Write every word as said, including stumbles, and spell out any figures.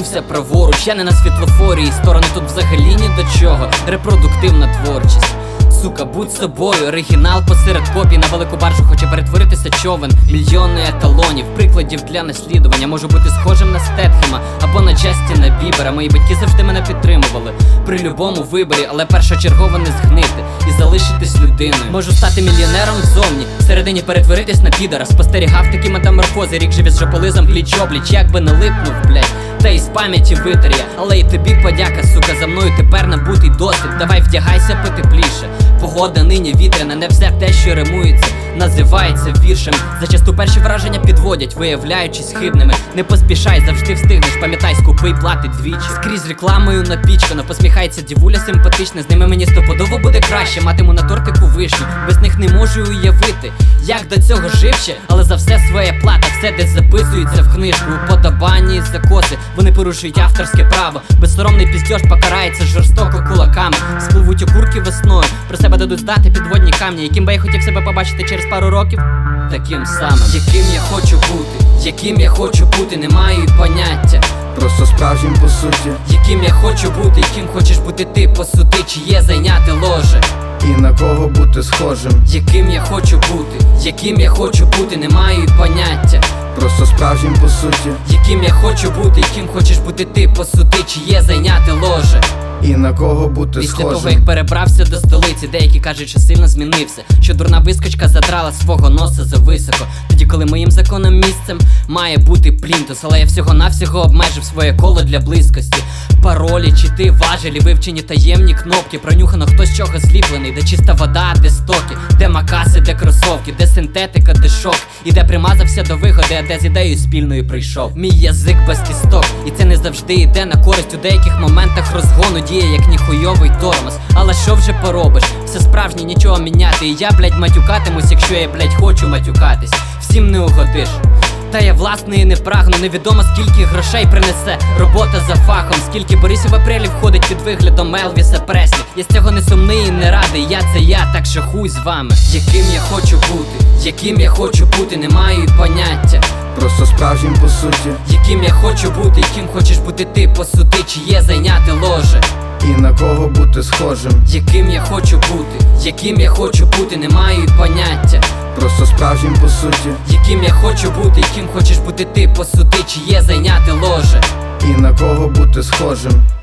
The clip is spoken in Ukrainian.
розвернувся праворуч, я не на світлофорі, і сторони тут взагалі ні до чого. Репродуктивна творчість. Сука, будь собою, оригінал посеред копій. На велику баржу хоче перетворитися човен. Мільйони еталонів, прикладів для наслідування. Можу бути схожим на Стетхема або на Джастіна Бібера. Мої батьки завжди мене підтримували при любому виборі, але першочергово не згнити і залишитись людиною. Можу стати мільйонером ззовні, всередині перетворитись на підора. Спостерігав такі метаморфози, рік живі з жополизом пліч-обліч. Як би не липнув, блядь, та із пам'яті витер я. Але і тобі подяка, сука, за мною тепер набутий досвід. Давай вдягайся потепліше. Погода нині вітряна, не все те, що римується, називається віршем. Зачасту перші враження підводять, виявляючись хибними. Не поспішай, завжди встигнеш, пам'ятай, скупий платить двічі. Скрізь рекламою напічкано, посміхається дівуля симпатична. З ними мені стопудово буде краще, матиму на тортику вишню. Без них не можу уявити, як до цього жив ще. Але за все своє плата, все десь записується в книжку. Уподобання і закоси, вони порушують авторське право. Безсоромний піздьош покарається жорстоко кулаками. Спливуть окурки весною, про себе дадуть здати підводні камні. Яким би я хотів себе побачити через пару років? Таким самим. Яким я хочу бути, яким я хочу бути, не маю й поняття. Просто справжнім по суті. Яким я хочу бути, яким хочеш бути ти, посуди, чи є зайняти ложе. І на кого бути схожим. Яким я хочу бути, яким я хочу бути, не маю й поняття. Просто справжнім по суті. Яким я хочу бути, яким хочеш бути ти, посуди, чи є зайняти ложе. І на кого бути Після схожим. того, як перебрався до столиці, деякі кажуть, що сильно змінився, що дурна вискочка задрала свого носа зависоко. Тоді, коли моїм законом місцем має бути плінтус, але я всього-навсього обмежив своє коло для близькості. Паролі, чити, важелі, вивчені таємні кнопки. Пронюхано хто з чого зліплений, де чиста вода, де стоки, де макаси, де кросовки, де синтетика, де шок. І де примазався до вигоди, а де з ідеєю спільною прийшов. Мій язик без кісток, і це не завжди йде на користь. У деяких моментах розгону діє як ніхуйовий тормоз. Але що вже поробиш? Все справжнє, нічого міняти. І я, блядь, матюкатимусь, якщо я, блядь, хочу матюкатись. Всім не угодиш. Та я власної не прагну, невідомо скільки грошей принесе робота за фахом. Скільки Борисів в апрелі входить під виглядом Елвіса Преслі. Я з цього не сумний і не радий, я це я, так що хуй з вами. Яким я хочу бути, яким я хочу бути, не маю й поняття. Просто справжнім по суті. Яким я хочу бути, яким хочеш бути ти, посуди, чи є зайняти ложе. І на кого бути схожим. Яким я хочу бути, яким я хочу бути, не маю й поняття. Просто справжнім по суті. Яким я хочу бути, яким хочеш бути ти, посуди, чи є зайняти ложе. І на кого бути схожим.